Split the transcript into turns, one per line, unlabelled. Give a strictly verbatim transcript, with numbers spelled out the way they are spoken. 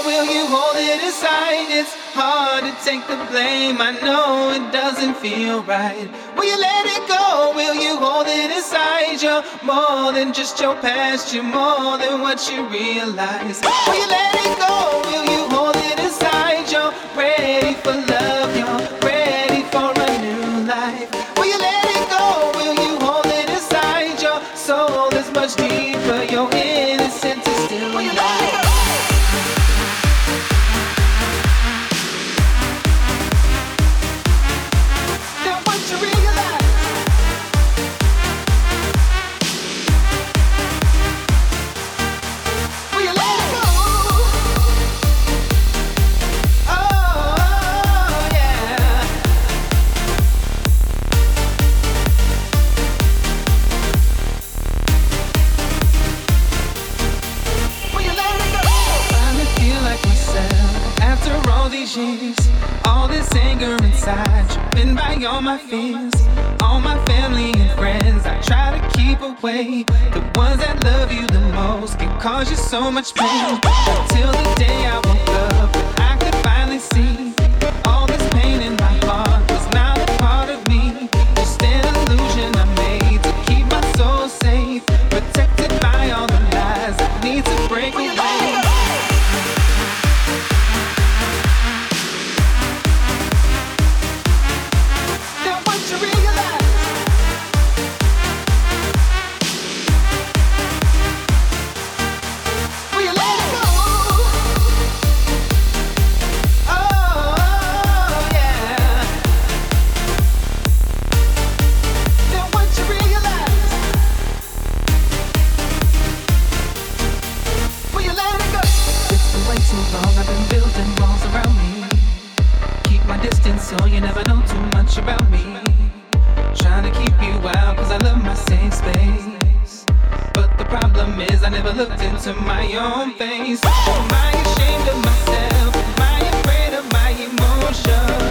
will you hold it inside? It's hard to take the blame, I know it doesn't feel right. Will you let it go? Will you hold it inside? You're more than just your past, you're more than what you realize. Will you let it go? Will you hold it inside? You're ready for love, you're ready for a new life. Will you let it go? Will you hold it inside? Your soul is much deeper, your innocence is still alive. All this anger inside, driven by all my fears, all my family and friends. I try to keep away the ones that love you the most, can cause you so much pain. Until the day I woke up, I could finally see all this pain in my heart was not a part of me, just an illusion I made to keep my soul safe, protected by all the lies I need to break away. So you never know too much about me. Trying to keep you out cause I love my safe space, but the problem is I never looked into my own face. Am I ashamed of myself? Am I afraid of my emotions?